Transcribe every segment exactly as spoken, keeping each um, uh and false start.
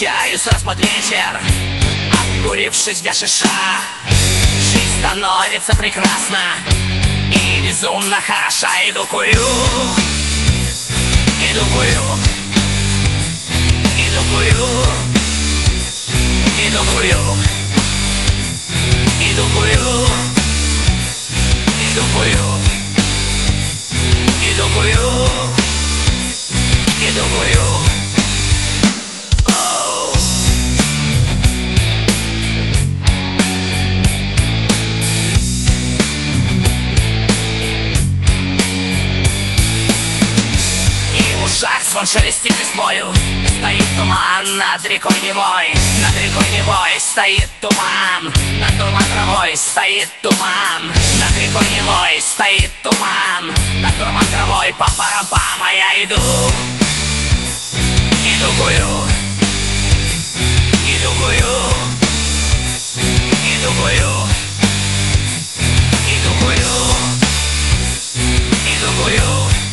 Возвращаюсь раз под вечер, обкурившись для шиша. Жизнь становится прекрасна и безумно хороша. Иду курю, иду курю, иду курю, иду курю, иду курю, иду курю, иду курю, иду курю. Звон шелестит листвою, стоит туман над рекой Невой. Над рекой Невой стоит туман, над дурман травой стоит туман. Над рекой Невой стоит туман, над дурман травой. Па-па-ра-пам, а я иду, иду курю, иду курю, иду курю, иду курю, иду курю.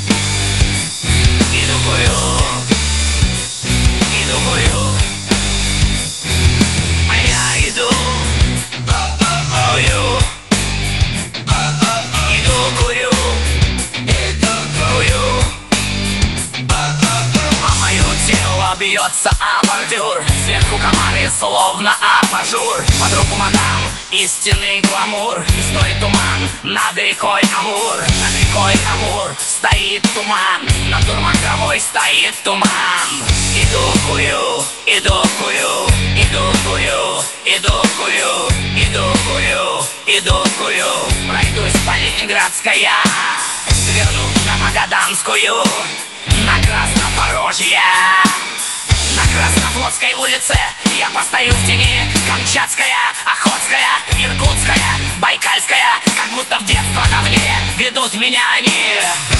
Бьется о бордюр, сверху комары, словно абажур. Под руку мадам, истинный гламур. И стоит туман над рекой Амур. Над рекой Амур стоит туман, над дурман травой стоит туман. Иду курю, иду курю, иду курю, иду курю, иду курю, иду курю. Пройдусь по Ленинградская, сверну на Магаданскую, на Краснопорожье. На Краснофлотской улице я постою в тени. Камчатская, Охотская, Иркутская, Байкальская, как будто в детство давнее ведут меня они.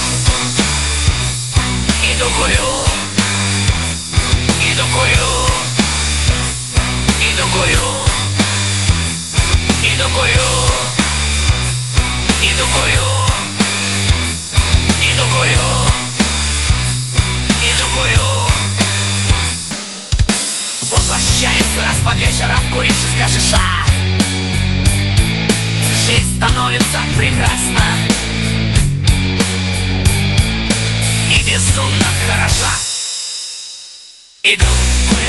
Иду курю, иду курю, иду курю, иду курю, иду курю, иду курю, иду курю. Возвращается раз под вечер, обкурившись для шиша. Жизнь становится прекрасна и безумно хороша. Иду курю.